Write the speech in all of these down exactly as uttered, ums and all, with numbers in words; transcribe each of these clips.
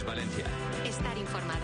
Cáritas Valencia. Estar informado.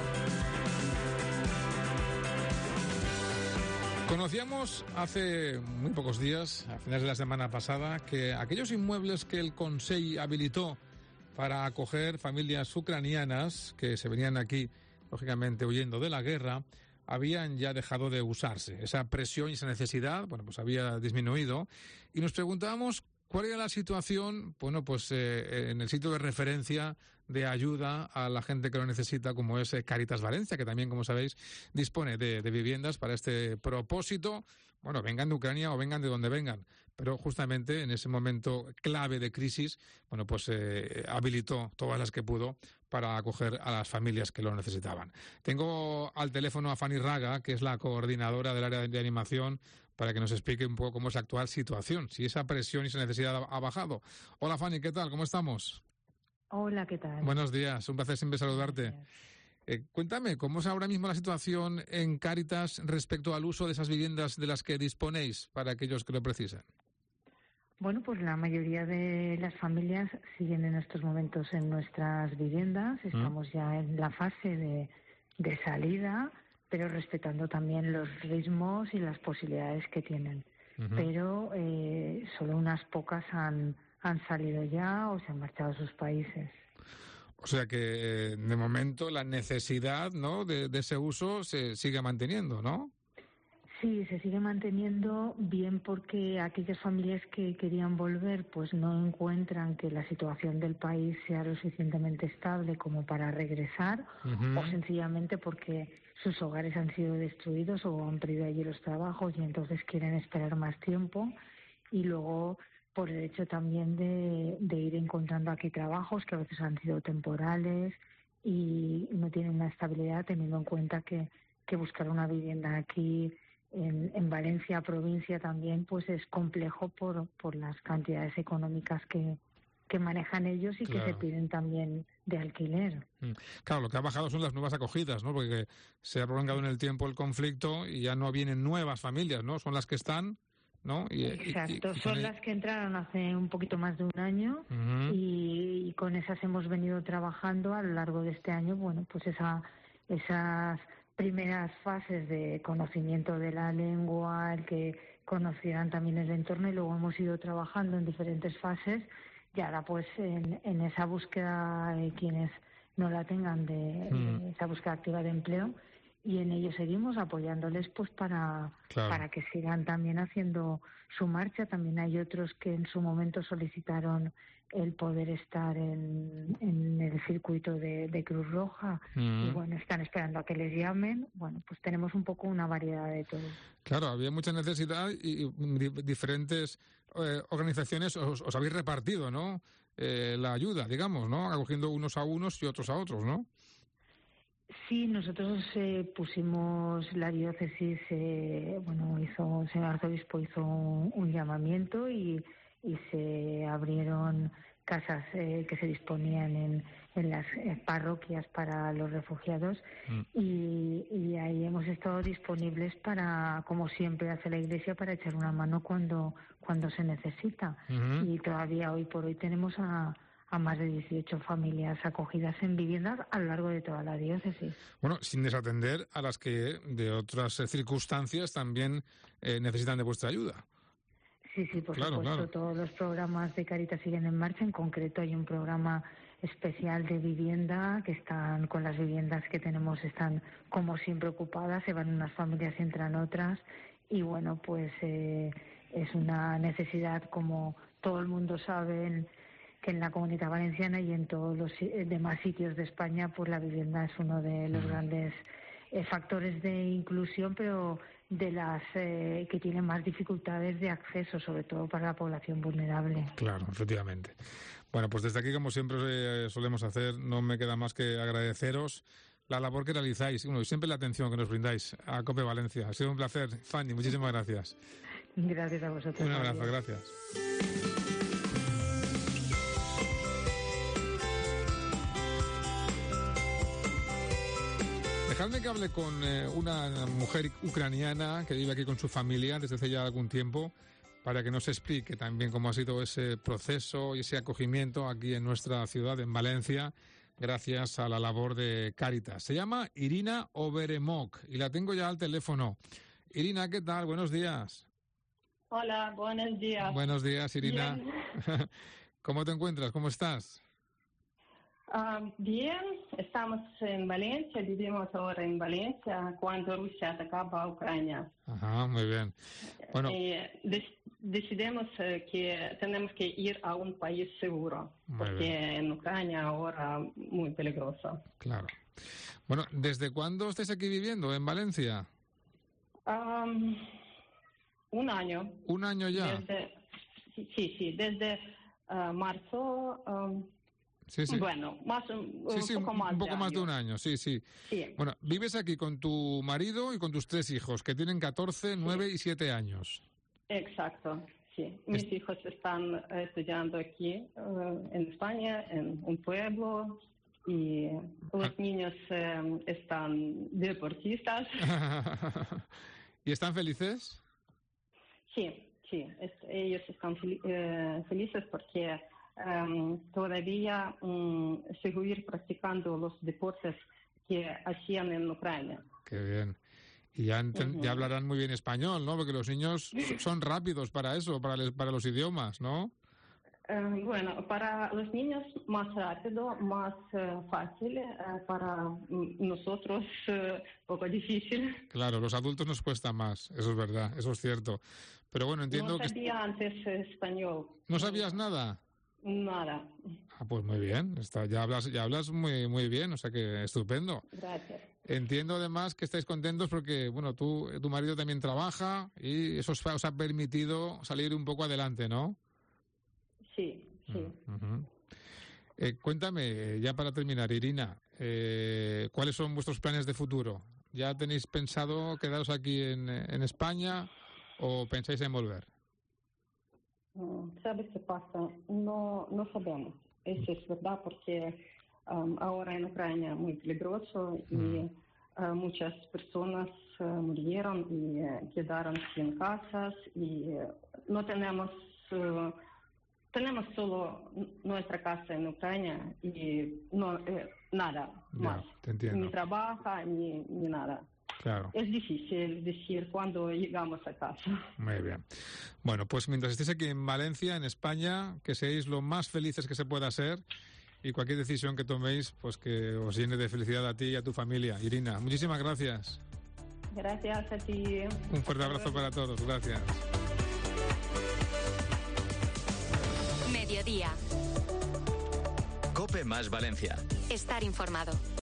Conocíamos hace muy pocos días, a finales de la semana pasada, que aquellos inmuebles que el Consell habilitó para acoger familias ucranianas que se venían aquí, lógicamente, huyendo de la guerra, habían ya dejado de usarse. Esa presión y esa necesidad, bueno, pues había disminuido. Y nos preguntábamos cuál era la situación, bueno, pues eh, en el sitio de referencia de ayuda a la gente que lo necesita, como es Cáritas Valencia, que también, como sabéis, dispone de, de viviendas para este propósito. Bueno, vengan de Ucrania o vengan de donde vengan, pero justamente en ese momento clave de crisis, bueno, pues eh, habilitó todas las que pudo para acoger a las familias que lo necesitaban. Tengo al teléfono a Fanny Raga, que es la coordinadora del área de animación, para que nos explique un poco cómo es la actual situación, si esa presión y esa necesidad ha bajado. Hola Fanny, ¿qué tal? ¿Cómo estamos? Hola, ¿qué tal? Buenos días, un placer siempre saludarte. Eh, cuéntame, ¿cómo es ahora mismo la situación en Cáritas respecto al uso de esas viviendas de las que disponéis para aquellos que lo precisan? Bueno, pues la mayoría de las familias siguen en estos momentos en nuestras viviendas. Estamos ¿Mm? ya en la fase de, de salida, pero respetando también los ritmos y las posibilidades que tienen. Uh-huh. Pero eh, solo unas pocas han, han salido ya o se han marchado a sus países. O sea que, de momento, la necesidad, ¿no?, de, de ese uso se sigue manteniendo, ¿no? Sí, se sigue manteniendo, bien porque aquellas familias que querían volver pues no encuentran que la situación del país sea lo suficientemente estable como para regresar, uh-huh. o sencillamente porque sus hogares han sido destruidos o han perdido allí los trabajos y entonces quieren esperar más tiempo, y luego por el hecho también de, de ir encontrando aquí trabajos que a veces han sido temporales y no tienen una estabilidad, teniendo en cuenta que, que buscar una vivienda aquí En, en Valencia, provincia también, pues es complejo por, por las cantidades económicas que, que manejan ellos y claro. que se piden también de alquiler. Claro, lo que ha bajado son las nuevas acogidas, ¿no? Porque se ha prolongado en el tiempo el conflicto y ya no vienen nuevas familias, ¿no? Son las que están, ¿no? Y, Exacto, y, y son el... las que entraron hace un poquito más de un año, uh-huh. y, y con esas hemos venido trabajando a lo largo de este año. Bueno, pues esa, esas primeras fases de conocimiento de la lengua, el que conocieran también el entorno, y luego hemos ido trabajando en diferentes fases y ahora pues en, en esa búsqueda de quienes no la tengan, de, mm. de esa búsqueda activa de empleo, y en ello seguimos apoyándoles pues para, claro. para que sigan también haciendo su marcha. También hay otros que en su momento solicitaron el poder estar en, en el circuito de, de Cruz Roja, mm. y bueno, están esperando a que les llamen. Bueno, pues tenemos un poco una variedad de todo. Claro, había mucha necesidad y, y diferentes eh, organizaciones os, os habéis repartido, ¿no? Eh, la ayuda, digamos, ¿no? Acogiendo unos a unos y otros a otros, ¿no? Sí, nosotros eh, pusimos, la diócesis, eh, bueno, hizo, el señor arzobispo hizo un, un llamamiento y, y se abrieron casas eh, que se disponían en, en las eh, parroquias para los refugiados, mm. y, y ahí hemos estado disponibles para, como siempre hace la Iglesia, para echar una mano cuando, cuando se necesita. Uh-huh. Y todavía hoy por hoy tenemos a... a más de dieciocho familias acogidas en viviendas a lo largo de toda la diócesis. Bueno, sin desatender a las que de otras circunstancias también eh, necesitan de vuestra ayuda. Sí, sí, por claro, supuesto. Claro. Todos los programas de Cáritas siguen en marcha. En concreto hay un programa especial de vivienda que están con las viviendas que tenemos, están como siempre ocupadas, se van unas familias y entran otras, y bueno, pues eh, es una necesidad, como todo el mundo sabe, que en la Comunidad Valenciana y en todos los demás sitios de España, pues la vivienda es uno de los mm. grandes eh, factores de inclusión, pero de las eh, que tienen más dificultades de acceso, sobre todo para la población vulnerable. Claro, efectivamente. Bueno, pues desde aquí, como siempre eh, solemos hacer, no me queda más que agradeceros la labor que realizáis, bueno, y siempre la atención que nos brindáis a COPE Valencia. Ha sido un placer, Fanny, muchísimas gracias. Gracias a vosotros. Un abrazo, gracias. Dejadme que hable con eh, una mujer ucraniana que vive aquí con su familia desde hace ya algún tiempo, para que nos explique también cómo ha sido ese proceso y ese acogimiento aquí en nuestra ciudad, en Valencia. gracias a la labor de Cáritas. Se llama Irina Oberemok y la tengo ya al teléfono. Irina, ¿qué tal? Buenos días. Hola, buenos días. Buenos días, Irina. ¿Cómo te encuentras? ¿Cómo estás? Uh, bien, estamos en Valencia, vivimos ahora en Valencia cuando Rusia atacaba a Ucrania. Ajá, muy bien. Bueno, eh, de- decidimos eh, que tenemos que ir a un país seguro, porque bien. en Ucrania ahora muy peligroso. Claro. Bueno, ¿desde cuándo estáis aquí viviendo en Valencia? Um, un año. Un año ya. Desde, sí, sí, sí, desde uh, marzo. Um, Sí, sí. Bueno, más un, Sí, un sí, poco un, más, un poco de más de año. un año, sí, sí. Sí. Bueno, vives aquí con tu marido y con tus tres hijos, que tienen catorce, nueve y siete años. Exacto, sí. Mis Es- hijos están estudiando aquí eh, en España, en un pueblo, y los niños eh, están deportistas. ¿Y están felices? Sí, sí, es- ellos están fel- eh, felices porque em, todavía um, seguir practicando los deportes que hacían en Ucrania. Qué bien. Y ya, enten- Ujú. ya hablarán muy bien español, ¿no? Porque los niños so- son rápidos para eso, para, les- para los idiomas, ¿no? Eh, bueno, para los niños más rápido, más eh, fácil, eh, para mm, nosotros eh, poco difícil. Claro, los adultos nos cuesta más, eso es verdad, eso es cierto. Pero bueno, entiendo No que... sabía antes español. ¿No sabías nada? Nada. Ah, pues muy bien, está, ya hablas, ya hablas muy, muy bien, o sea que estupendo. Gracias. Entiendo además que estáis contentos porque, bueno, tú, tu marido también trabaja y eso os, ha- os ha permitido salir un poco adelante, ¿no? Sí, sí. Ujú. Eh, cuéntame, ya para terminar, Irina, eh, ¿cuáles son vuestros planes de futuro? ¿Ya tenéis pensado quedaros aquí en, en España o pensáis en volver? Mm, ¿Sabes qué pasa? No, no sabemos. Eso es verdad porque um, ahora en Ucrania es muy peligroso y Mm. uh, muchas personas uh, murieron y uh, quedaron sin casas y uh, no tenemos, uh, tenemos solo n- nuestra casa en Ucrania y no eh, nada Ya, más. te entiendo. Ni trabajo ni, ni nada. Claro, Es difícil decir cuándo llegamos a casa. muy bien. Bueno, pues mientras estéis aquí en Valencia, en España, que seáis lo más felices que se pueda ser y cualquier decisión que toméis, pues que os llene de felicidad a ti y a tu familia. Irina, muchísimas gracias. Gracias a ti. Un fuerte abrazo para todos. Gracias. Mediodía. COPE más Valencia. Estar informado.